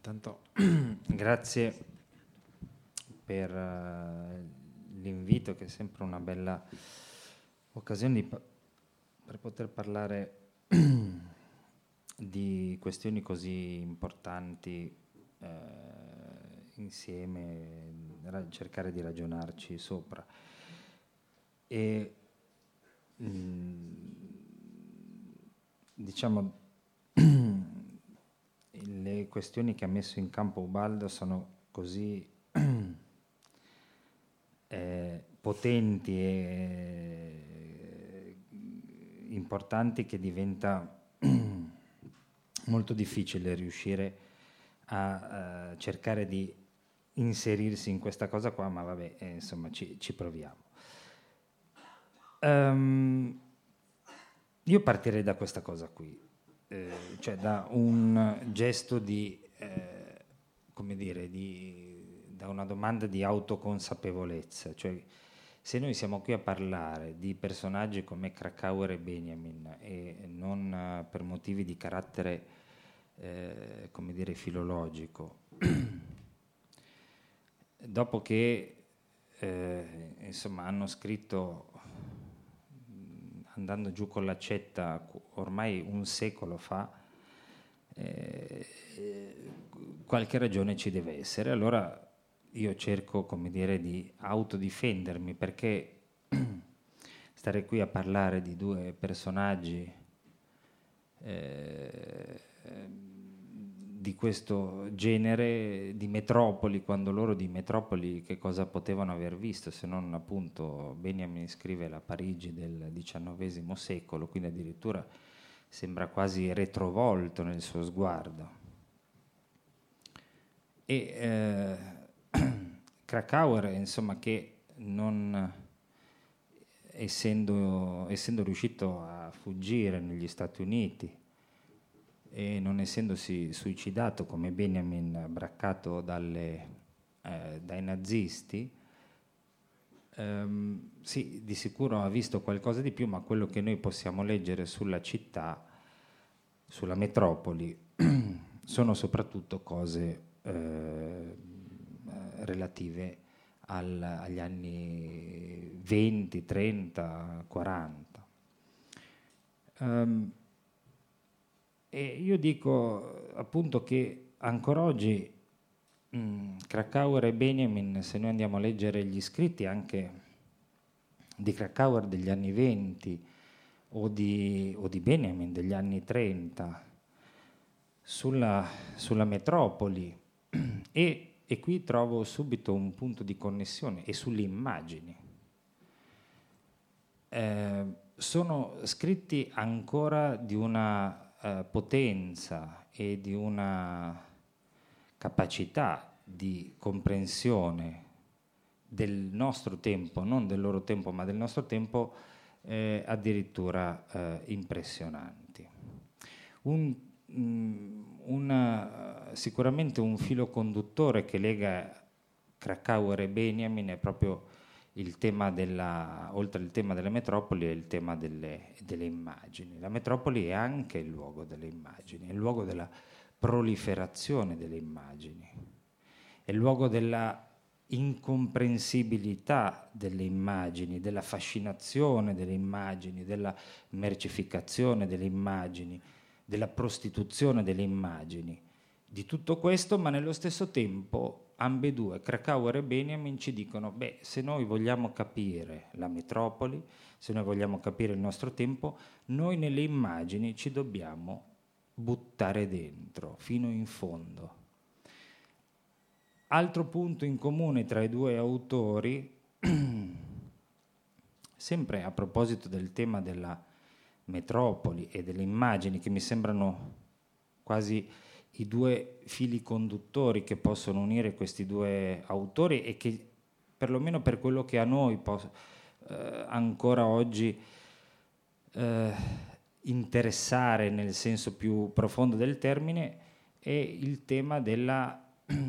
Intanto grazie per l'invito, che è sempre una bella occasione per poter parlare di questioni così importanti insieme, cercare di ragionarci sopra. E diciamo le questioni che ha messo in campo Ubaldo sono così potenti e importanti che diventa molto difficile riuscire a cercare di inserirsi in questa cosa qua, ma vabbè, insomma ci proviamo. Io partirei da questa cosa qui. Cioè da un gesto di, come dire, da una domanda di autoconsapevolezza, cioè se noi siamo qui a parlare di personaggi come Krakauer e Benjamin e non per motivi di carattere, come dire, filologico, dopo che insomma hanno scritto, andando giù con l'accetta ormai un secolo fa, qualche ragione ci deve essere. Allora io cerco, come dire, di autodifendermi, perché stare qui a parlare di due personaggi di questo genere, di metropoli, quando loro di metropoli che cosa potevano aver visto, se non appunto Benjamin scrive la Parigi del XIX secolo, quindi addirittura sembra quasi retrovolto nel suo sguardo. E Krakauer, insomma, che non essendo riuscito a fuggire negli Stati Uniti e non essendosi suicidato come Benjamin, braccato dai nazisti, sì, di sicuro ha visto qualcosa di più, ma quello che noi possiamo leggere sulla città, sulla metropoli, sono soprattutto cose relative agli anni 20, 30, 40. E io dico appunto che ancora oggi Krakauer e Benjamin, se noi andiamo a leggere gli scritti anche di Krakauer degli anni 20 o di Benjamin degli anni 30 sulla metropoli, e qui trovo subito un punto di connessione, e sulle immagini. Sono scritti ancora di una potenza e di una capacità di comprensione del nostro tempo, non del loro tempo, ma del nostro tempo, addirittura impressionanti. Sicuramente un filo conduttore che lega Krakauer e Benjamin è proprio il tema oltre il tema delle metropoli, è il tema delle immagini. La metropoli è anche il luogo delle immagini, è il luogo della proliferazione delle immagini, è il luogo della incomprensibilità delle immagini, della fascinazione delle immagini, della mercificazione delle immagini, della prostituzione delle immagini, di tutto questo, ma nello stesso tempo ambedue, Krakauer e Benjamin, ci dicono: beh, se noi vogliamo capire la metropoli, se noi vogliamo capire il nostro tempo, noi nelle immagini ci dobbiamo buttare dentro fino in fondo. Altro punto in comune tra i due autori, sempre a proposito del tema della metropoli e delle immagini, che mi sembrano quasi i due fili conduttori che possono unire questi due autori e che, perlomeno per quello che a noi ancora oggi interessare nel senso più profondo del termine, è il tema della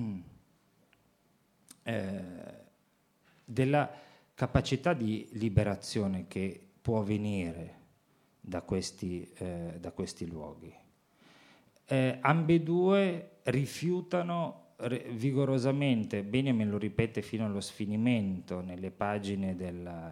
capacità di liberazione che può venire da questi luoghi. ambedue rifiutano vigorosamente, Benjamin lo ripete fino allo sfinimento nelle pagine del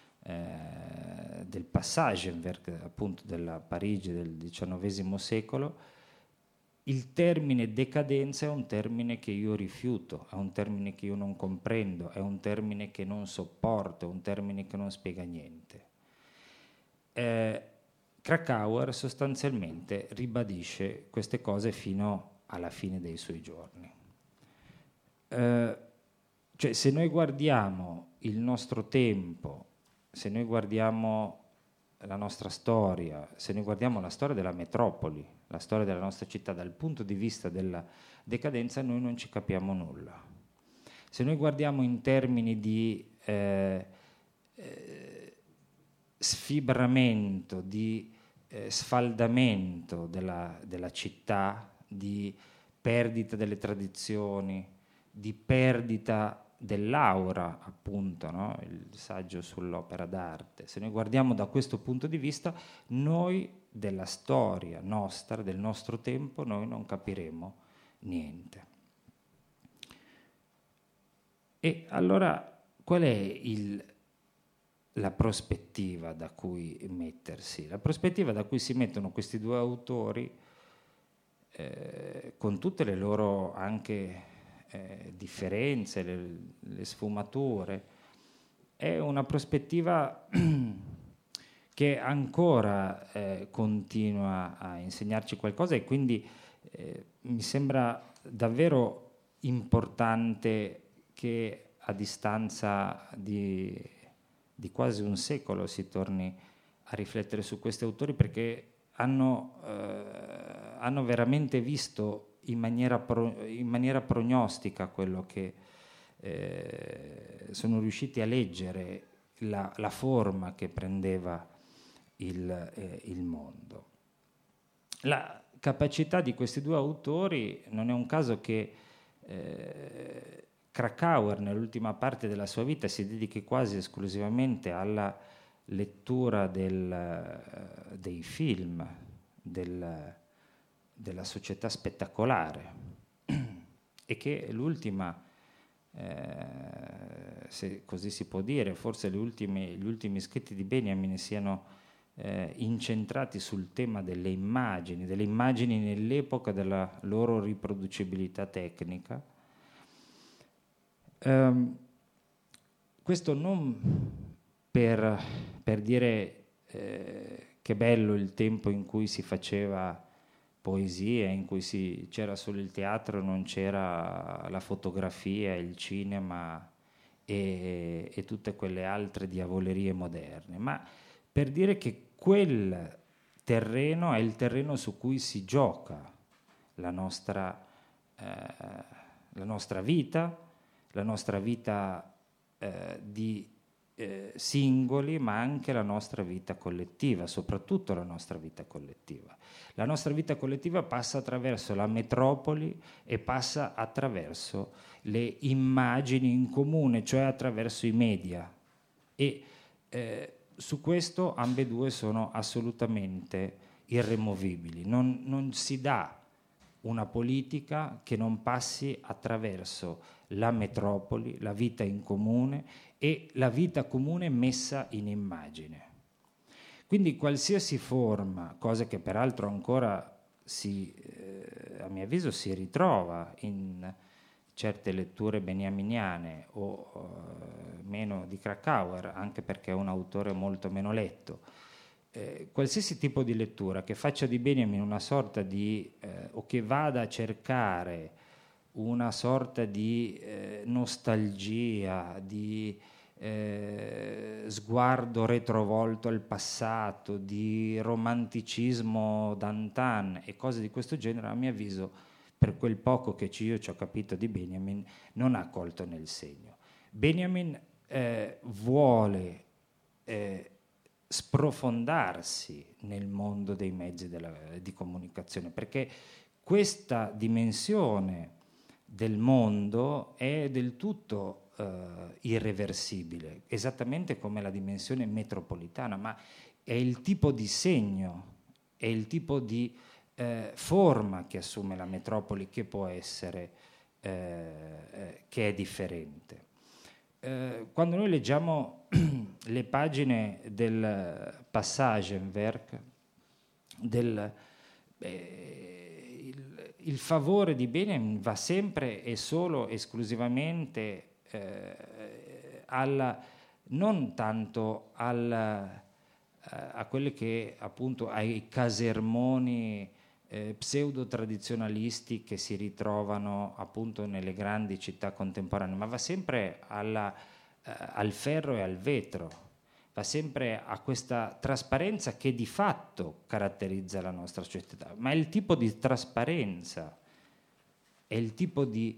Passagenwerk, appunto della Parigi del XIX secolo, il termine decadenza è un termine che io rifiuto, è un termine che io non comprendo, è un termine che non sopporto, è un termine che non spiega niente. Krakauer sostanzialmente ribadisce queste cose fino alla fine dei suoi giorni. Cioè, se noi guardiamo il nostro tempo, se noi guardiamo la nostra storia, se noi guardiamo la storia della metropoli, la storia della nostra città dal punto di vista della decadenza, noi non ci capiamo nulla. Se noi guardiamo in termini di sfibramento, di sfaldamento della città, di perdita delle tradizioni, di perdita dell'aura, appunto, no? Il saggio sull'opera d'arte. Se noi guardiamo da questo punto di vista, noi della storia nostra, del nostro tempo, noi non capiremo niente. E allora qual è la prospettiva da cui mettersi? La prospettiva da cui si mettono questi due autori, con tutte le loro anche differenze, le sfumature, è una prospettiva che ancora continua a insegnarci qualcosa, e quindi mi sembra davvero importante che a distanza di quasi un secolo si torni a riflettere su questi autori, perché hanno veramente visto in maniera prognostica quello che sono riusciti a leggere, la forma che prendeva il mondo. La capacità di questi due autori, non è un caso che Krakauer nell'ultima parte della sua vita si dedichi quasi esclusivamente alla lettura dei film, della società spettacolare, e che l'ultima, se così si può dire, forse gli ultimi scritti di Benjamin siano incentrati sul tema delle immagini nell'epoca della loro riproducibilità tecnica. Questo non per dire che bello il tempo in cui si faceva poesia, in cui c'era solo il teatro, non c'era la fotografia, il cinema e tutte quelle altre diavolerie moderne, ma per dire che quel terreno è il terreno su cui si gioca la nostra vita, di singoli, ma anche la nostra vita collettiva, soprattutto la nostra vita collettiva. La nostra vita collettiva passa attraverso la metropoli e passa attraverso le immagini in comune, cioè attraverso i media. E su questo ambedue sono assolutamente irremovibili. Non si dà una politica che non passi attraverso la metropoli, la vita in comune e la vita comune messa in immagine. Quindi qualsiasi forma, cosa che peraltro ancora a mio avviso si ritrova in certe letture beniaminiane o meno di Krakauer, anche perché è un autore molto meno letto, qualsiasi tipo di lettura che faccia di Benjamin una sorta di o che vada a cercare una sorta di nostalgia, di sguardo retrovolto al passato, di romanticismo d'antan e cose di questo genere, a mio avviso, per quel poco che io ci ho capito di Benjamin, non ha colto nel segno. Benjamin vuole sprofondarsi nel mondo dei mezzi di comunicazione, perché questa dimensione del mondo è del tutto irreversibile, esattamente come la dimensione metropolitana, ma è il tipo di segno, è il tipo di forma che assume la metropoli, che può essere, che è differente. Quando noi leggiamo le pagine del Passagenwerk, il favore di Benjamin va sempre e solo esclusivamente non tanto a quelle che appunto ai casermoni pseudo-tradizionalisti che si ritrovano appunto nelle grandi città contemporanee, ma va sempre al ferro e al vetro, va sempre a questa trasparenza che di fatto caratterizza la nostra società, ma è il tipo di trasparenza, è il tipo di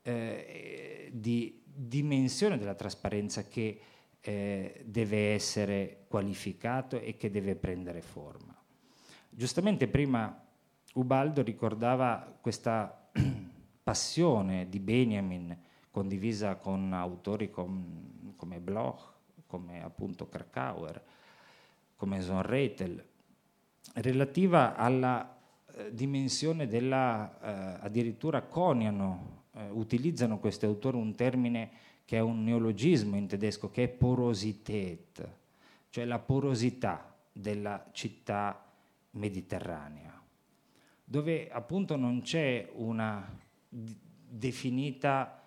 dimensione della trasparenza che deve essere qualificato e che deve prendere forma. Giustamente prima Ubaldo ricordava questa passione di Benjamin condivisa con autori come Bloch, come appunto Krakauer, come Zonretel, relativa alla dimensione della, addirittura coniano, utilizzano questi autori un termine che è un neologismo in tedesco, che è Porosität, cioè la porosità della città mediterranea, dove appunto non c'è una definita,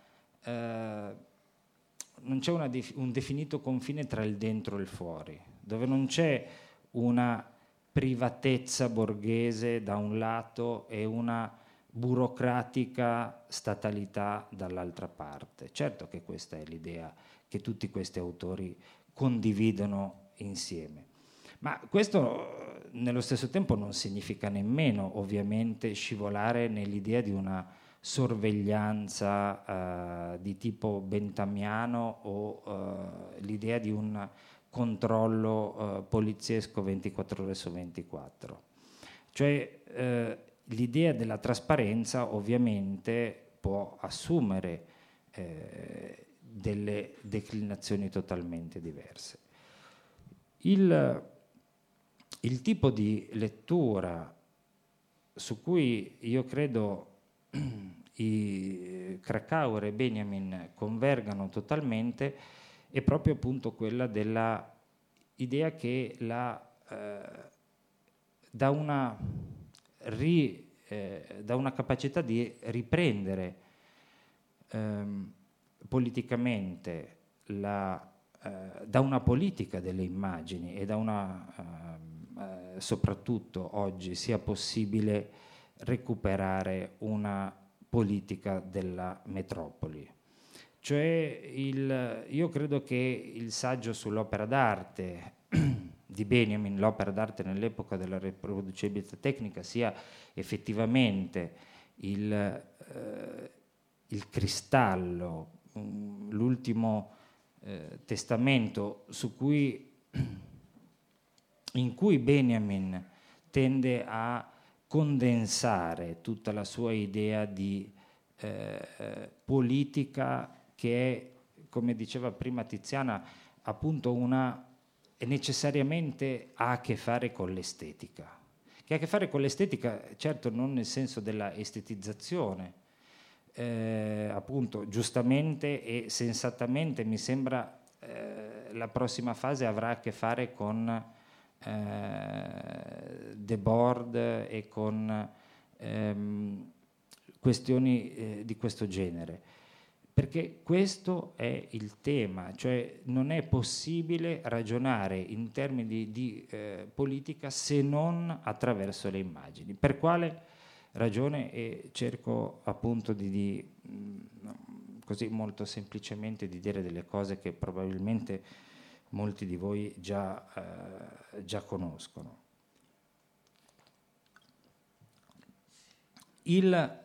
non c'è un definito confine tra il dentro e il fuori, dove non c'è una privatezza borghese da un lato e una burocratica statalità dall'altra parte. Certo che questa è l'idea che tutti questi autori condividono insieme, ma questo nello stesso tempo non significa nemmeno ovviamente scivolare nell'idea di una sorveglianza di tipo bentamiano o l'idea di un controllo poliziesco 24 ore su 24. Cioè l'idea della trasparenza ovviamente può assumere delle declinazioni totalmente diverse. Il tipo di lettura su cui io credo i Krakauer e Benjamin convergano totalmente è proprio appunto quella della idea che da una capacità di riprendere politicamente da una politica delle immagini e da soprattutto oggi sia possibile recuperare una politica della metropoli. Cioè io credo che il saggio sull'opera d'arte di Benjamin, l'opera d'arte nell'epoca della riproducibilità tecnica, sia effettivamente il cristallo, l'ultimo testamento in cui Benjamin tende a condensare tutta la sua idea di politica che è, come diceva prima Tiziana, appunto e necessariamente ha a che fare con l'estetica, che ha a che fare con l'estetica, certo non nel senso della estetizzazione, appunto giustamente e sensatamente mi sembra la prossima fase avrà a che fare con Debord e con questioni di questo genere, perché questo è il tema, cioè non è possibile ragionare in termini di politica se non attraverso le immagini. Per quale ragione? E cerco appunto così molto semplicemente di dire delle cose che probabilmente molti di voi già conoscono. Il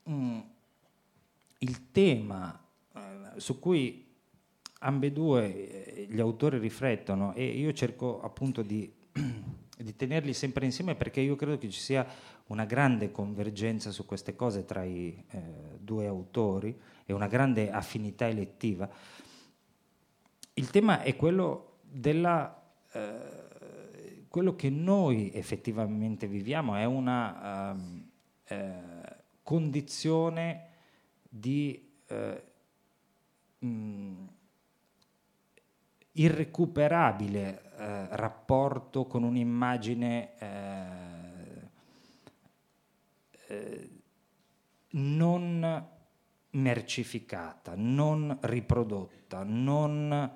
tema su cui ambedue gli autori riflettono, e io cerco appunto di tenerli sempre insieme perché io credo che ci sia una grande convergenza su queste cose tra i due autori e una grande affinità elettiva. Il tema è quello quello che noi effettivamente viviamo è una condizione di irrecuperabile rapporto con un'immagine non mercificata, non riprodotta, non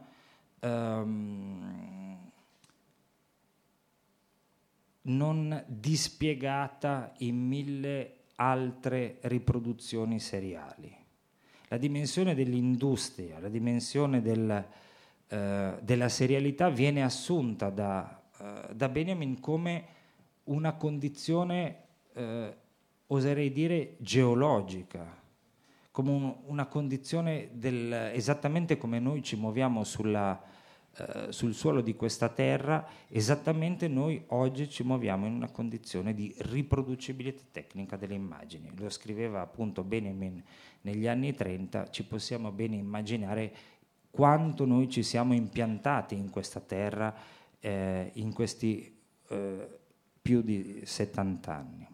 dispiegata in 1000 altre riproduzioni seriali. La dimensione dell'industria, la dimensione della serialità viene assunta da Benjamin come una condizione, oserei dire, geologica, come una condizione esattamente come noi ci muoviamo sul suolo di questa terra, esattamente noi oggi ci muoviamo in una condizione di riproducibilità tecnica delle immagini. Lo scriveva appunto Benjamin negli anni 30, ci possiamo bene immaginare quanto noi ci siamo impiantati in questa terra in questi più di 70 anni.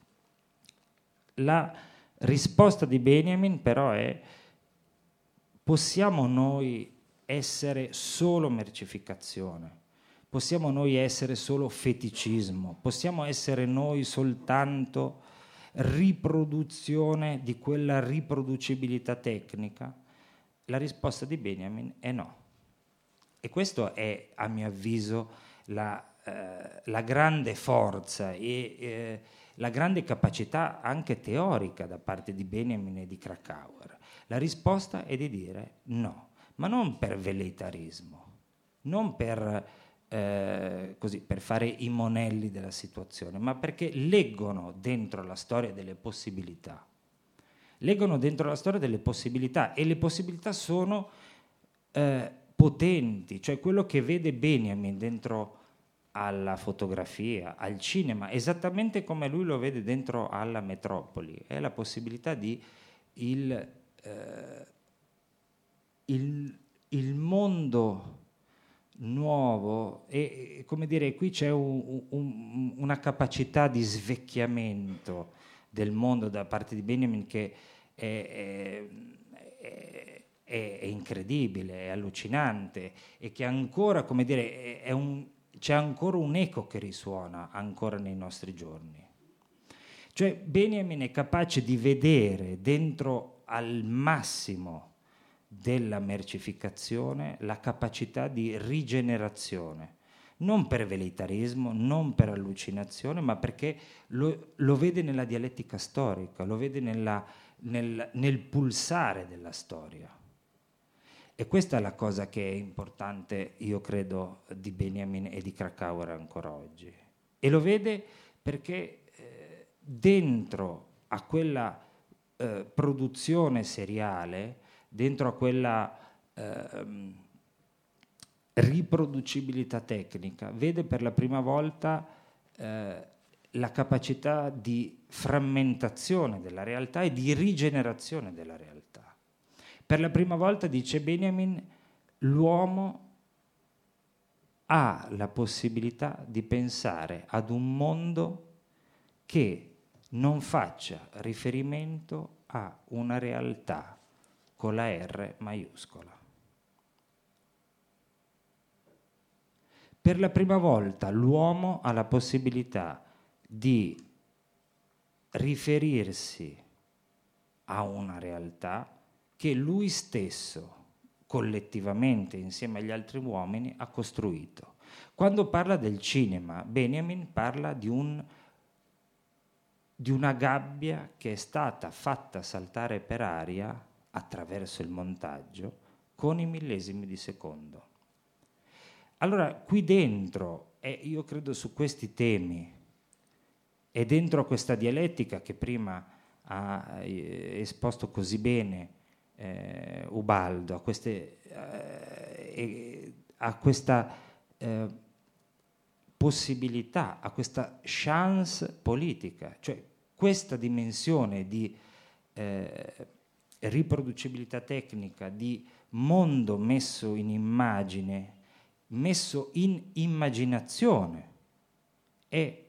La risposta di Benjamin però è: possiamo noi essere solo mercificazione? Possiamo noi essere solo feticismo? Possiamo essere noi soltanto riproduzione di quella riproducibilità tecnica? La risposta di Benjamin è no. E questo è, a mio avviso, la grande forza e la grande capacità anche teorica da parte di Benjamin e di Krakauer. La risposta è di dire no, ma non per velleitarismo, non per fare i monelli della situazione, ma perché leggono dentro la storia delle possibilità. Leggono dentro la storia delle possibilità, e le possibilità sono potenti, cioè quello che vede Benjamin dentro alla fotografia, al cinema, esattamente come lui lo vede dentro alla metropoli, è la possibilità di il mondo nuovo, e come dire, qui c'è una capacità di svecchiamento del mondo da parte di Benjamin che è incredibile, è allucinante, e che ancora, come dire, c'è ancora un eco che risuona ancora nei nostri giorni. Cioè Benjamin è capace di vedere dentro al massimo della mercificazione la capacità di rigenerazione, non per velleitarismo, non per allucinazione, ma perché lo vede nella dialettica storica, lo vede nel pulsare della storia. E questa è la cosa che è importante, io credo, di Benjamin e di Krakauer ancora oggi. E lo vede perché dentro a quella produzione seriale, dentro a quella riproducibilità tecnica, vede per la prima volta la capacità di frammentazione della realtà e di rigenerazione della realtà. Per la prima volta, dice Benjamin, l'uomo ha la possibilità di pensare ad un mondo che non faccia riferimento a una realtà con la R maiuscola. Per la prima volta l'uomo ha la possibilità di riferirsi a una realtà che lui stesso, collettivamente, insieme agli altri uomini, ha costruito. Quando parla del cinema, Benjamin parla di una gabbia che è stata fatta saltare per aria attraverso il montaggio con i millesimi di secondo. Allora, qui dentro, io credo su questi temi, e dentro a questa dialettica che prima ha esposto così bene Ubaldo, a questa possibilità, a questa chance politica, cioè questa dimensione di riproducibilità tecnica, di mondo messo in immagine, messo in immaginazione, è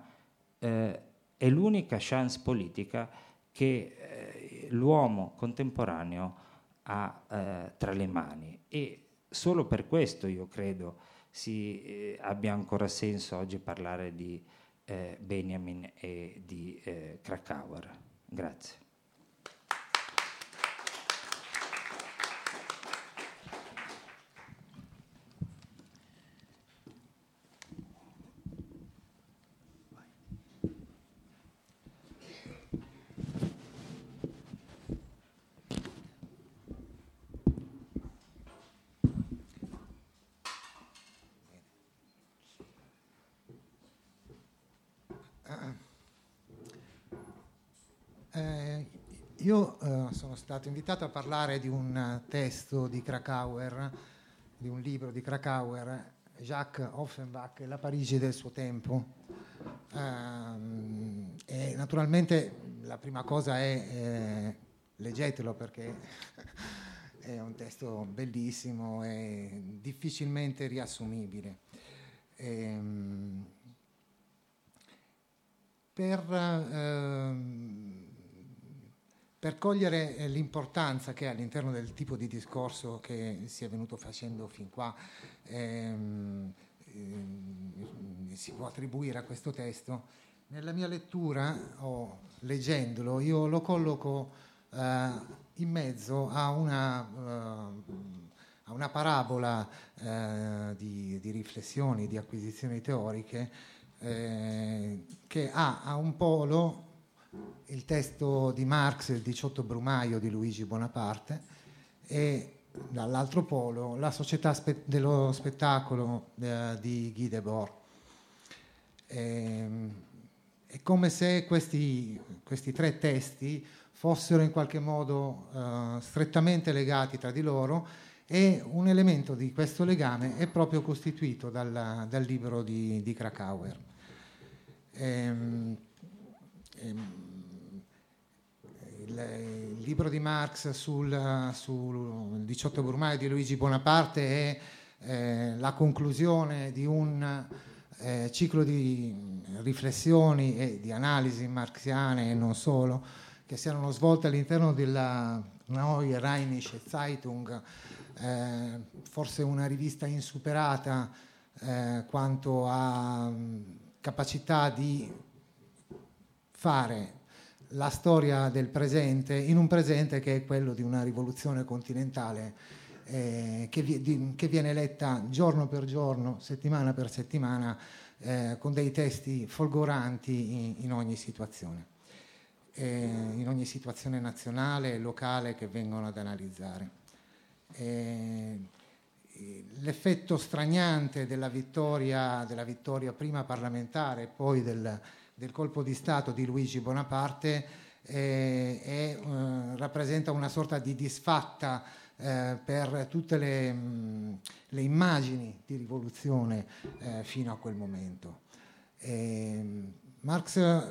l'unica chance politica che l'uomo contemporaneo ha tra le mani, e solo per questo io credo abbia ancora senso oggi parlare di Benjamin e di Krakauer. Grazie. Io sono stato invitato a parlare di un testo di Krakauer, di un libro di Krakauer, Jacques Offenbach e la Parigi del suo tempo. E naturalmente la prima cosa è leggetelo, perché è un testo bellissimo e difficilmente riassumibile. Per cogliere l'importanza che all'interno del tipo di discorso che si è venuto facendo fin qua si può attribuire a questo testo, nella mia lettura, leggendolo, io lo colloco in mezzo a una parabola di riflessioni, di acquisizioni teoriche, che ha a un polo il testo di Marx, Il 18 Brumaio di Luigi Bonaparte, e dall'altro polo La società dello spettacolo di Guy Debord. È come se questi tre testi fossero in qualche modo strettamente legati tra di loro, e un elemento di questo legame è proprio costituito dal libro di Krakauer. Il libro di Marx sul 18 Brumaio di Luigi Bonaparte è la conclusione di un ciclo di riflessioni e di analisi marxiane e non solo, che si erano svolte all'interno della Neue Rheinische Zeitung, forse una rivista insuperata quanto a capacità di fare la storia del presente, in un presente che è quello di una rivoluzione continentale che viene letta giorno per giorno, settimana per settimana, con dei testi folgoranti in ogni situazione nazionale e locale che vengono ad analizzare. L'effetto straniante della vittoria prima parlamentare e poi del colpo di Stato di Luigi Bonaparte rappresenta una sorta di disfatta per tutte le immagini di rivoluzione fino a quel momento. Marx,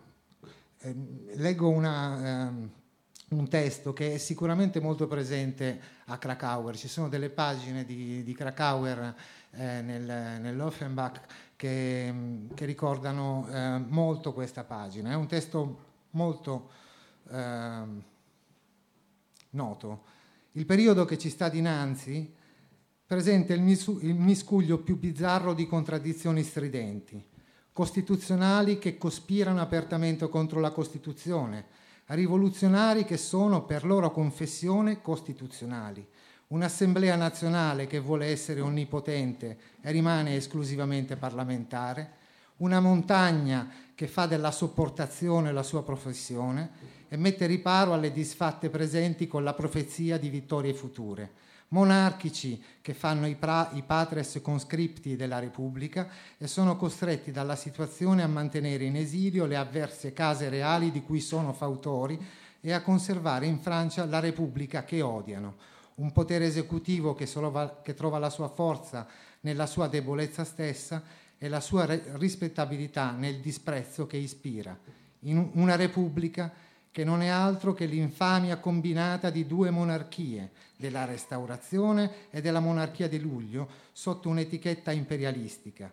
leggo un testo che è sicuramente molto presente a Krakauer. Ci sono delle pagine di Krakauer nell'Offenbach che ricordano molto questa pagina. È un testo molto noto. Il periodo che ci sta dinanzi presenta il miscuglio più bizzarro di contraddizioni stridenti, costituzionali che cospirano apertamente contro la Costituzione, rivoluzionari che sono per loro confessione costituzionali, un'assemblea nazionale che vuole essere onnipotente e rimane esclusivamente parlamentare, una montagna che fa della sopportazione la sua professione e mette riparo alle disfatte presenti con la profezia di vittorie future, monarchici che fanno i patres conscripti della Repubblica e sono costretti dalla situazione a mantenere in esilio le avverse case reali di cui sono fautori e a conservare in Francia la Repubblica che odiano, un potere esecutivo che trova la sua forza nella sua debolezza stessa e la sua rispettabilità nel disprezzo che ispira, in una Repubblica che non è altro che l'infamia combinata di due monarchie, della Restaurazione e della monarchia di luglio, sotto un'etichetta imperialistica,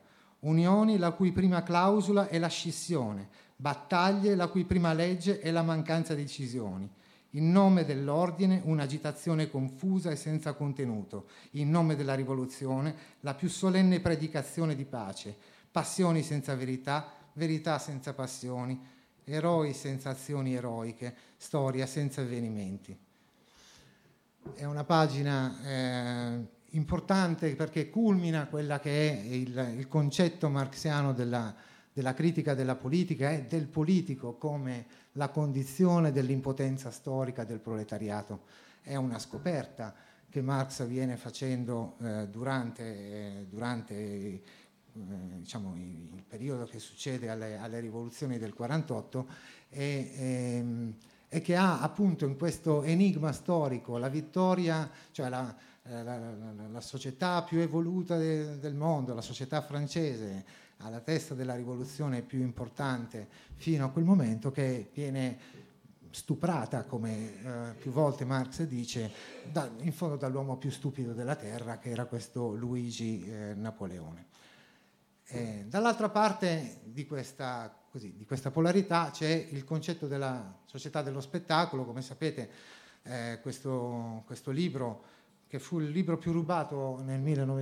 unioni la cui prima clausola è la scissione, battaglie la cui prima legge è la mancanza di decisioni. In nome dell'ordine un'agitazione confusa e senza contenuto, in nome della rivoluzione la più solenne predicazione di pace, passioni senza verità, verità senza passioni, eroi senza azioni eroiche, storia senza avvenimenti. È una pagina importante perché culmina quella che è il concetto marxiano della critica della politica e del politico come la condizione dell'impotenza storica del proletariato. È una scoperta che Marx viene facendo durante diciamo, il periodo che succede alle rivoluzioni del 48 e che ha appunto in questo enigma storico la vittoria, cioè la società più evoluta del mondo, la società francese, alla testa della rivoluzione più importante fino a quel momento, che viene stuprata, come più volte Marx dice, in fondo dall'uomo più stupido della terra, che era questo Luigi Napoleone. Dall'altra parte di questa polarità c'è il concetto della società dello spettacolo. Come sapete, questo libro, che fu il libro più rubato nel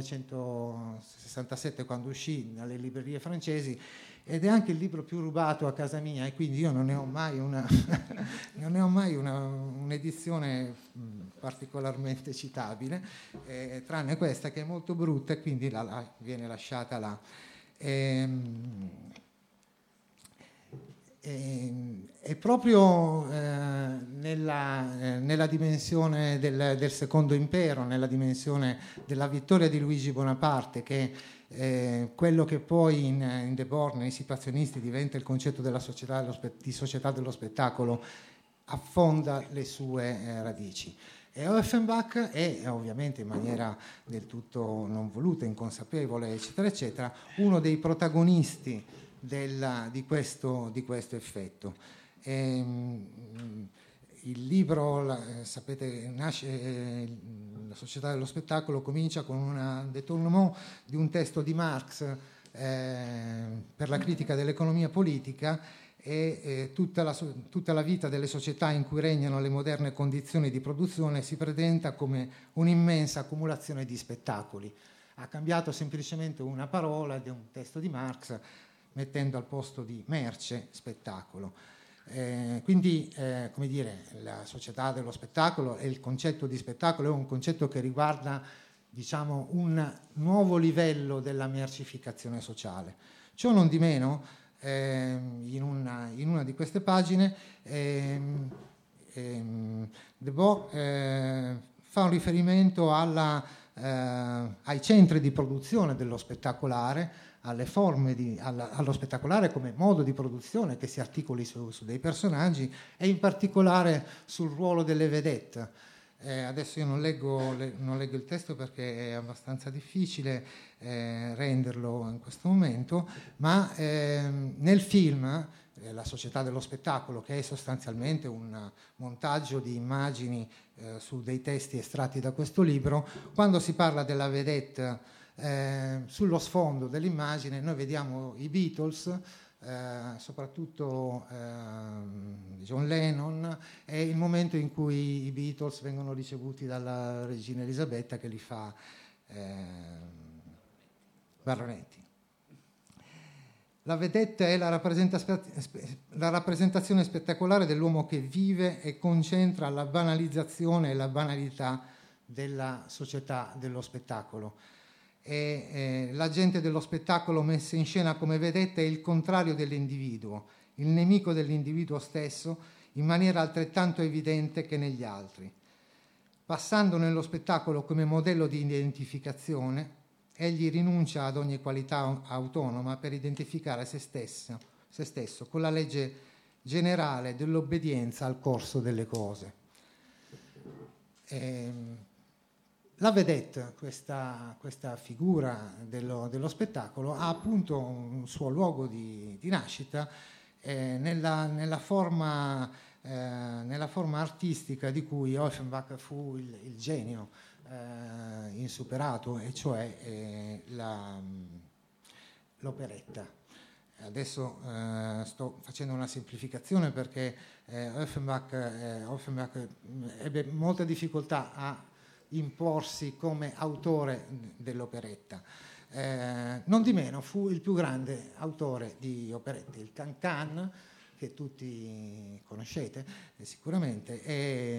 1967 quando uscì dalle librerie francesi, ed è anche il libro più rubato a casa mia, e quindi io non ne ho mai un'edizione particolarmente citabile, tranne questa che è molto brutta e quindi viene lasciata là. E proprio nella dimensione del secondo impero, nella dimensione della vittoria di Luigi Bonaparte, che quello che poi in Debord, nei situazionisti, diventa il concetto della società dello spettacolo, affonda le sue radici. E Offenbach è, ovviamente in maniera del tutto non voluta, inconsapevole, eccetera, eccetera, uno dei protagonisti di questo effetto. Il libro, sapete, nasce, la società dello spettacolo comincia con un détournement di un testo di Marx per la critica dell'economia politica, e tutta la vita delle società in cui regnano le moderne condizioni di produzione si presenta come un'immensa accumulazione di spettacoli. Ha cambiato semplicemente una parola di un testo di Marx, mettendo al posto di merce spettacolo. Quindi, come dire, la società dello spettacolo e il concetto di spettacolo è un concetto che riguarda, diciamo, un nuovo livello della mercificazione sociale. Ciò non di meno, in una di queste pagine Debord fa un riferimento ai centri di produzione dello spettacolare, alle forme allo spettacolare come modo di produzione che si articoli su dei personaggi, e in particolare sul ruolo delle vedette. Adesso io non leggo il testo perché è abbastanza difficile renderlo in questo momento, ma nel film La società dello spettacolo, che è sostanzialmente un montaggio di immagini su dei testi estratti da questo libro, quando si parla della vedette, sullo sfondo dell'immagine noi vediamo i Beatles, soprattutto John Lennon, è il momento in cui i Beatles vengono ricevuti dalla regina Elisabetta, che li fa baronetti. La vedetta è la rappresentazione spettacolare dell'uomo che vive e concentra la banalizzazione e la banalità della società dello spettacolo. L'agente dello spettacolo messa in scena come vedetta è il contrario dell'individuo, il nemico dell'individuo stesso, in maniera altrettanto evidente che negli altri. Passando nello spettacolo come modello di identificazione, egli rinuncia ad ogni qualità autonoma per identificare se stesso con la legge generale dell'obbedienza al corso delle cose. La vedette, questa figura dello spettacolo, ha appunto un suo luogo di nascita nella forma artistica di cui Offenbach fu il genio insuperato, e cioè l'operetta. Adesso sto facendo una semplificazione perché Offenbach ebbe molta difficoltà a imporsi come autore dell'operetta. Non di meno fu il più grande autore di operette, il Can-Can, che tutti conoscete sicuramente, e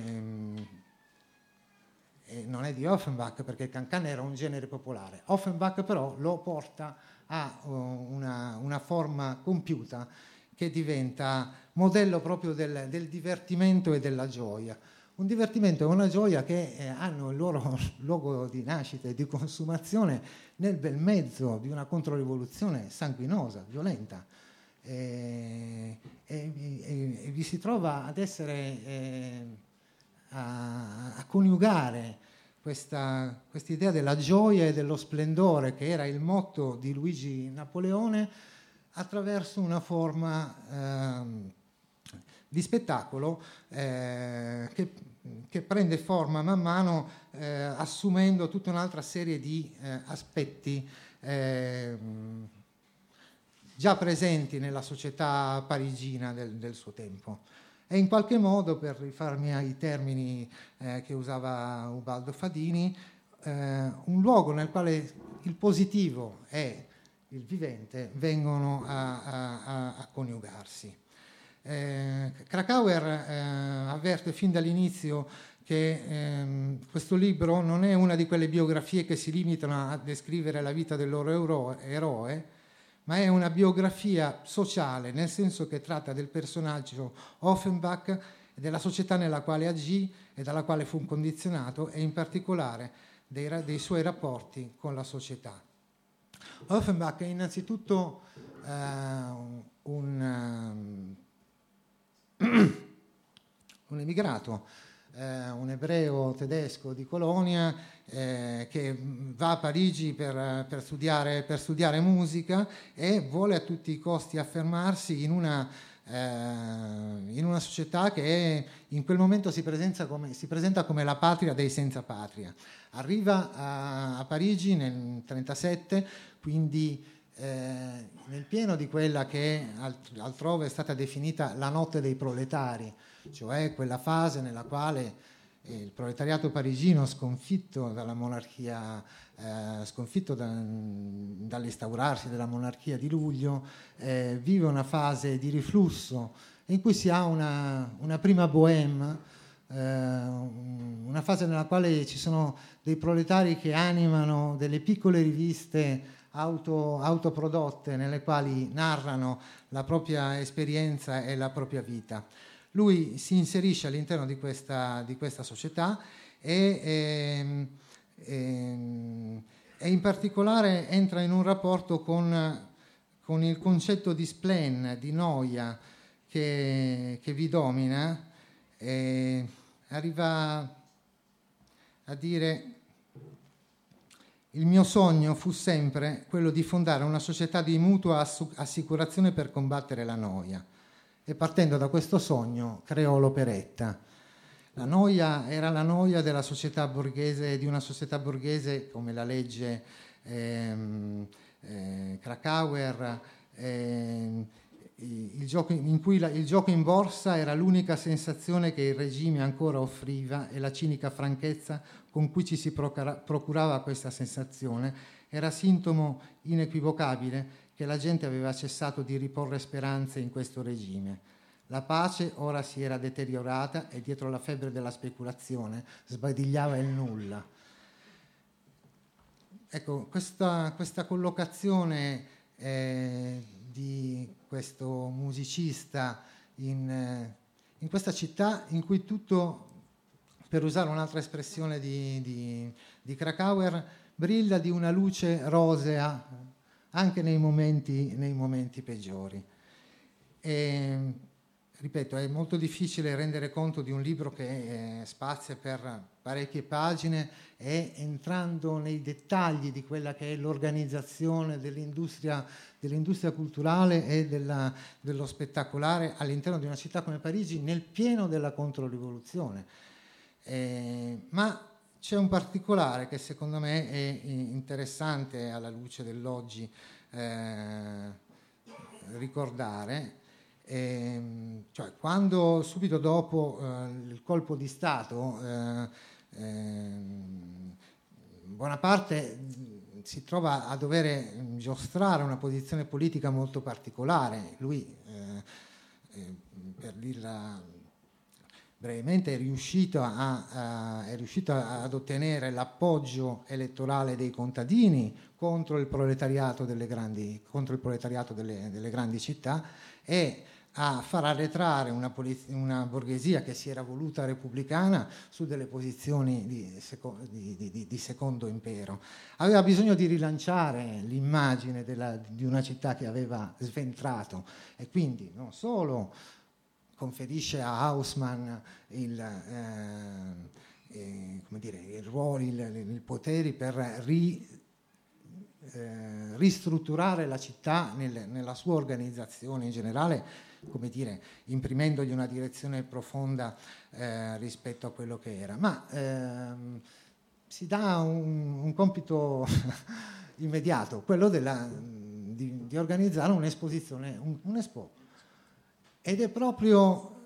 non è di Offenbach perché il Can-Can era un genere popolare. Offenbach però lo porta a una forma compiuta che diventa modello proprio del divertimento e della gioia. Un divertimento e una gioia che hanno il loro luogo di nascita e di consumazione nel bel mezzo di una controrivoluzione sanguinosa, violenta. E vi si trova ad essere a coniugare questa idea della gioia e dello splendore che era il motto di Luigi Napoleone attraverso una forma di spettacolo che prende forma man mano assumendo tutta un'altra serie di aspetti già presenti nella società parigina del suo tempo. E in qualche modo, per rifarmi ai termini che usava Ubaldo Fadini, un luogo nel quale il positivo e il vivente vengono a coniugarsi. Krakauer avverte fin dall'inizio che questo libro non è una di quelle biografie che si limitano a descrivere la vita del loro eroe, ma è una biografia sociale, nel senso che tratta del personaggio Offenbach e della società nella quale agì e dalla quale fu condizionato, e in particolare dei suoi rapporti con la società. Offenbach è innanzitutto un emigrato, un ebreo tedesco di Colonia che va a Parigi per studiare musica e vuole a tutti i costi affermarsi in una società che in quel momento si presenta come la patria dei senza patria. Arriva a Parigi nel 1937, quindi nel pieno di quella che altrove è stata definita la notte dei proletari, cioè quella fase nella quale il proletariato parigino, sconfitto dalla monarchia, sconfitto dall'instaurarsi della monarchia di luglio, vive una fase di riflusso in cui si ha una prima bohème, una fase nella quale ci sono dei proletari che animano delle piccole riviste autoprodotte nelle quali narrano la propria esperienza e la propria vita. Lui si inserisce all'interno di questa società e in particolare entra in un rapporto con il concetto di spleen, di noia che vi domina, e arriva a dire: il mio sogno fu sempre quello di fondare una società di mutua assicurazione per combattere la noia. E partendo da questo sogno creò l'operetta. La noia era la noia della società borghese, di una società borghese come la legge Krakauer, il gioco in cui il gioco in borsa era l'unica sensazione che il regime ancora offriva, e la cinica franchezza con cui ci si procurava questa sensazione era sintomo inequivocabile che la gente aveva cessato di riporre speranze in questo regime. La pace ora si era deteriorata e dietro la febbre della speculazione sbadigliava il nulla. Ecco, questa collocazione di questo musicista in questa città in cui tutto, per usare un'altra espressione di Krakauer, brilla di una luce rosea anche nei momenti peggiori. E, ripeto, è molto difficile rendere conto di un libro che spazia per parecchie pagine e entrando nei dettagli di quella che è l'organizzazione dell'industria culturale e dello spettacolare all'interno di una città come Parigi nel pieno della controrivoluzione. Ma c'è un particolare che secondo me è interessante alla luce dell'oggi ricordare. Cioè, quando subito dopo il colpo di Stato Bonaparte si trova a dover giostrare una posizione politica molto particolare. Lui, per dirla brevemente, è riuscito ad ottenere l'appoggio elettorale dei contadini contro il proletariato delle grandi città e a far arretrare una borghesia che si era voluta repubblicana su delle posizioni di secondo impero. Aveva bisogno di rilanciare l'immagine di una città che aveva sventrato, e quindi non solo conferisce a Haussmann i poteri per ristrutturare la città nella sua organizzazione in generale, come dire, imprimendogli una direzione profonda rispetto a quello che era, ma si dà un compito immediato, quello di organizzare un'esposizione, un Expo. Ed è proprio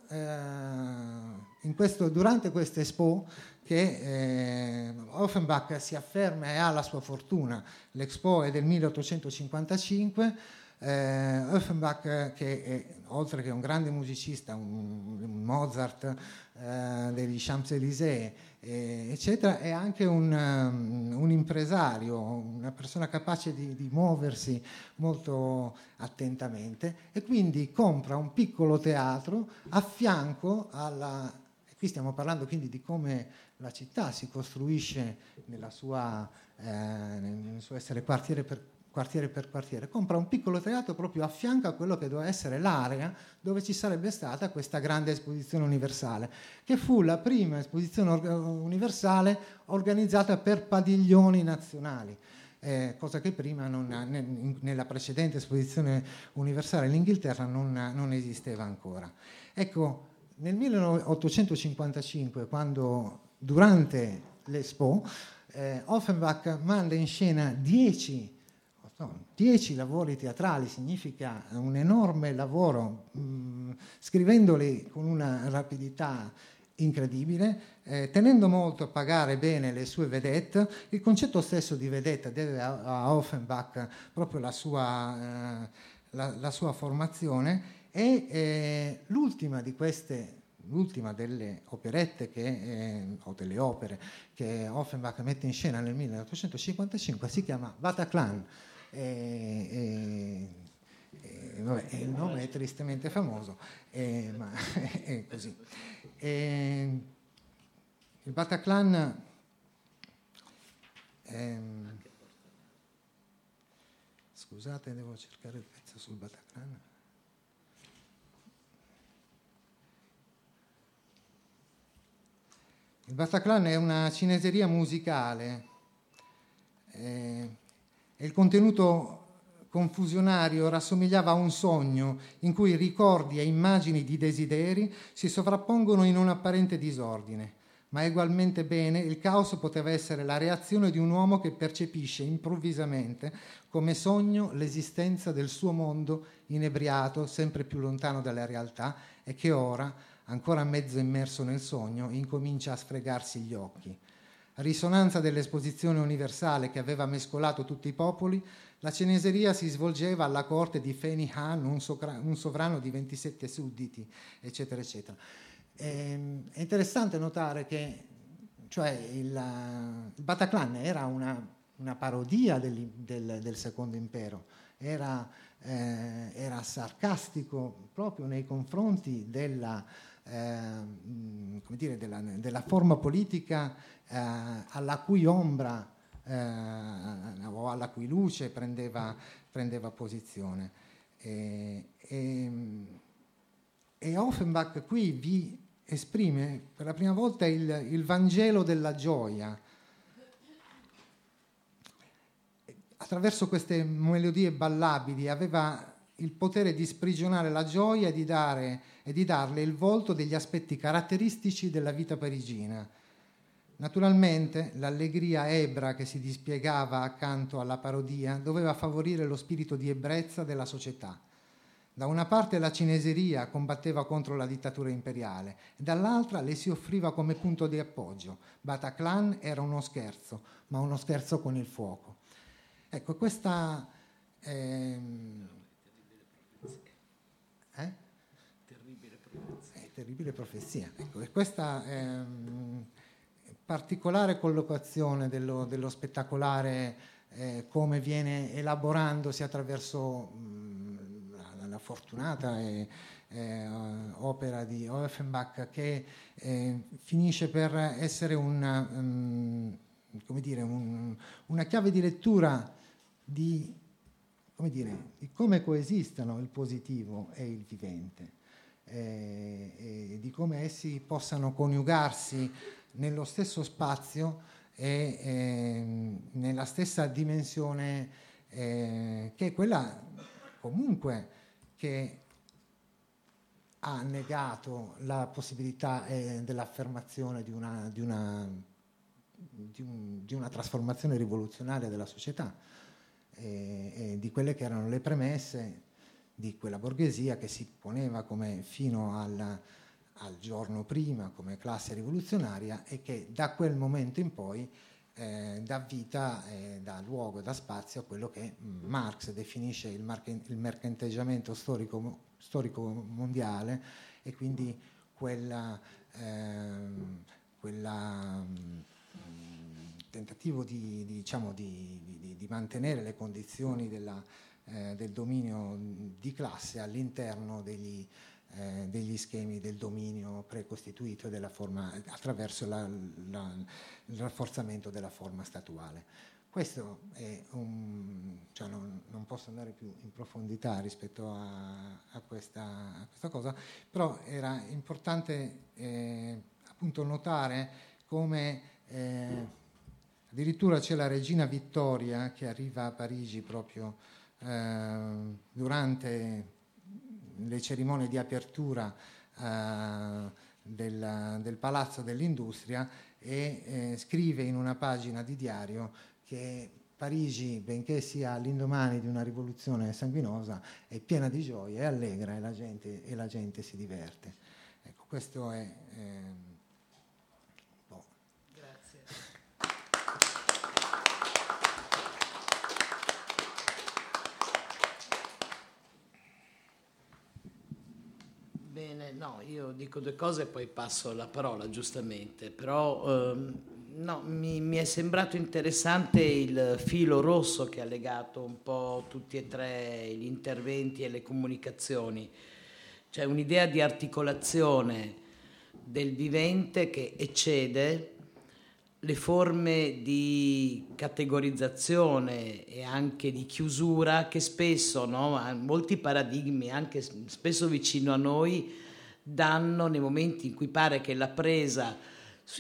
durante questa Expo che Offenbach si afferma e ha la sua fortuna. L'Expo è del 1855. Offenbach, che è, oltre che un grande musicista, un Mozart degli Champs-Élysées, eccetera, è anche un impresario, una persona capace di muoversi molto attentamente, e quindi compra un piccolo teatro a fianco qui stiamo parlando quindi di come la città si costruisce nel suo essere quartiere per quartiere. Compra un piccolo teatro proprio a fianco a quello che doveva essere l'area dove ci sarebbe stata questa grande esposizione universale, che fu la prima esposizione universale organizzata per padiglioni nazionali, cosa che prima nella precedente esposizione universale in Inghilterra non esisteva ancora. Ecco, nel 1855, quando durante l'Expo Offenbach manda in scena 10 lavori teatrali, significa un enorme lavoro, scrivendoli con una rapidità incredibile, tenendo molto a pagare bene le sue vedette. Il concetto stesso di vedetta deve a Offenbach proprio la sua formazione, e l'ultima delle operette o delle opere che Offenbach mette in scena nel 1855 si chiama Bataclan. Il nome è tristemente famoso, ma è così. Il Bataclan scusate, devo cercare il pezzo sul Bataclan. Il Bataclan è una cineseria musicale, e il contenuto confusionario rassomigliava a un sogno in cui ricordi e immagini di desideri si sovrappongono in un apparente disordine, ma ugualmente bene il caos poteva essere la reazione di un uomo che percepisce improvvisamente come sogno l'esistenza del suo mondo inebriato, sempre più lontano dalla realtà, e che ora, ancora mezzo immerso nel sogno, incomincia a sfregarsi gli occhi. A risonanza dell'esposizione universale che aveva mescolato tutti i popoli, la cineseria si svolgeva alla corte di Feni Han, un sovrano di 27 sudditi, eccetera, eccetera. È interessante notare che il Bataclan era una parodia del Secondo Impero, era sarcastico proprio nei confronti della forma politica alla cui ombra o alla cui luce prendeva posizione. E Offenbach qui vi esprime per la prima volta il Vangelo della gioia. Attraverso queste melodie ballabili aveva il potere di sprigionare la gioia e di darle il volto degli aspetti caratteristici della vita parigina. Naturalmente l'allegria ebra che si dispiegava accanto alla parodia doveva favorire lo spirito di ebbrezza della società. Da una parte la cineseria combatteva contro la dittatura imperiale, dall'altra le si offriva come punto di appoggio. Bataclan era uno scherzo, ma uno scherzo con il fuoco. Ecco, questa... terribile profezia. Ecco, e questa particolare collocazione dello spettacolare, come viene elaborandosi attraverso la fortunata opera di Offenbach, che finisce per essere una chiave di lettura di come coesistano il positivo e il vivente, e di come essi possano coniugarsi nello stesso spazio e nella stessa dimensione, che è quella comunque che ha negato la possibilità dell'affermazione di una trasformazione rivoluzionaria della società, e di quelle che erano le premesse di quella borghesia che si poneva come fino al giorno prima come classe rivoluzionaria, e che da quel momento in poi dà vita, dà luogo, dà spazio a quello che Marx definisce il mercanteggiamento storico mondiale, e quindi tentativo di mantenere le condizioni del dominio di classe all'interno degli schemi del dominio precostituito della forma, attraverso il rafforzamento della forma statuale. Questo è non posso andare più in profondità rispetto a questa cosa, però era importante appunto notare come addirittura c'è la regina Vittoria che arriva a Parigi proprio durante le cerimonie di apertura del Palazzo dell'Industria, e scrive in una pagina di diario che Parigi, benché sia all'indomani di una rivoluzione sanguinosa, è piena di gioia, è allegra, e la gente si diverte. Ecco, questo è... Grazie. Bene, no, io dico due cose e poi passo la parola, giustamente, però no, mi è sembrato interessante il filo rosso che ha legato un po' tutti e tre gli interventi e le comunicazioni, cioè un'idea di articolazione del vivente che eccede le forme di categorizzazione e anche di chiusura che spesso, no, molti paradigmi, anche spesso vicino a noi, danno nei momenti in cui pare che la presa sui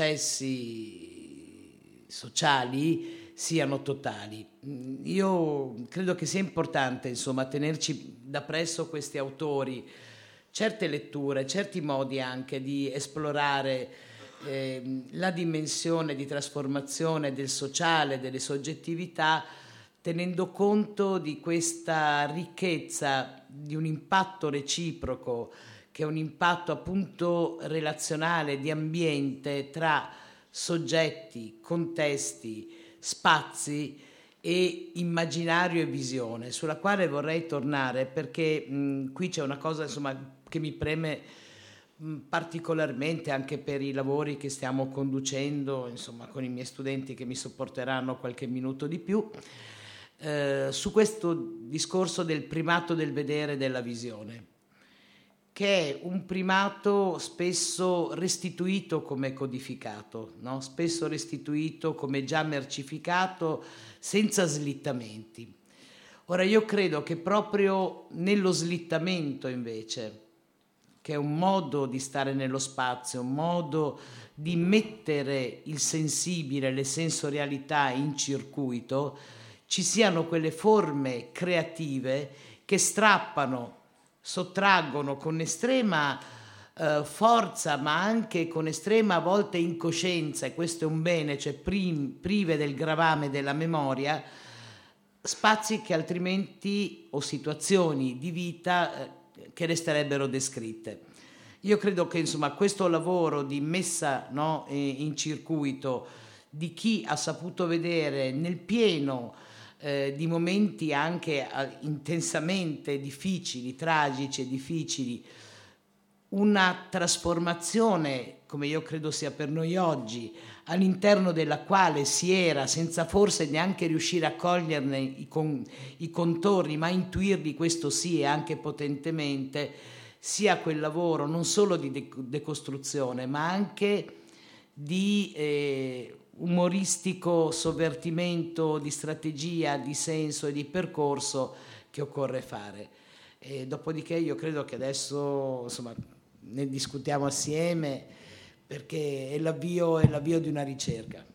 processi sociali siano totali. Io credo che sia importante, insomma, tenerci da presso questi autori, certe letture, certi modi anche di esplorare la dimensione di trasformazione del sociale, delle soggettività, tenendo conto di questa ricchezza di un impatto reciproco, che è un impatto appunto relazionale, di ambiente tra soggetti, contesti, spazi e immaginario e visione, sulla quale vorrei tornare, perché qui c'è una cosa, insomma, che mi preme particolarmente anche per i lavori che stiamo conducendo, insomma, con i miei studenti che mi sopporteranno qualche minuto di più, su questo discorso del primato del vedere e della visione, che è un primato spesso restituito come codificato, no? Spesso restituito come già mercificato, senza slittamenti. Ora, io credo che proprio nello slittamento, invece, che è un modo di stare nello spazio, un modo di mettere il sensibile, le sensorialità in circuito, ci siano quelle forme creative che strappano, sottraggono con estrema forza, ma anche con estrema a volte incoscienza, e questo è un bene, cioè prive del gravame della memoria, spazi che altrimenti, o situazioni di vita che resterebbero descritte. Io credo che insomma questo lavoro di messa, no, in circuito di chi ha saputo vedere nel pieno di momenti anche intensamente difficili, tragici e difficili, una trasformazione, come io credo sia per noi oggi, all'interno della quale si era, senza forse neanche riuscire a coglierne i contorni, ma intuirli, questo sì, e anche potentemente, sia quel lavoro non solo di decostruzione, ma anche di umoristico sovvertimento di strategia, di senso e di percorso che occorre fare. E dopodiché io credo che adesso insomma ne discutiamo assieme, perché è l'avvio di una ricerca.